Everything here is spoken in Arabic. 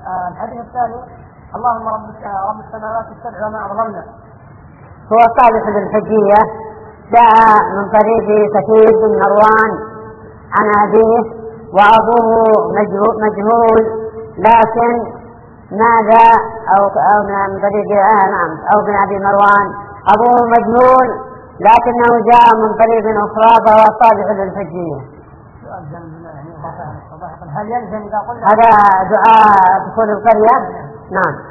الحديث الثاني: اللهم رب السماوات السبع وما أظلمنا. هو صالح بن حجية، جاء من طريق كثير بن مروان عن أبيه، وأبوه مجهول، لكن ماذا أو من طريق أو بن أبي مروان أبوه مجهول لكنه جاء من طريق أخرى، فهو صالح بن حجية. هل يلزم إذا قلنا هذا دعاء دخول القرية؟ نعم.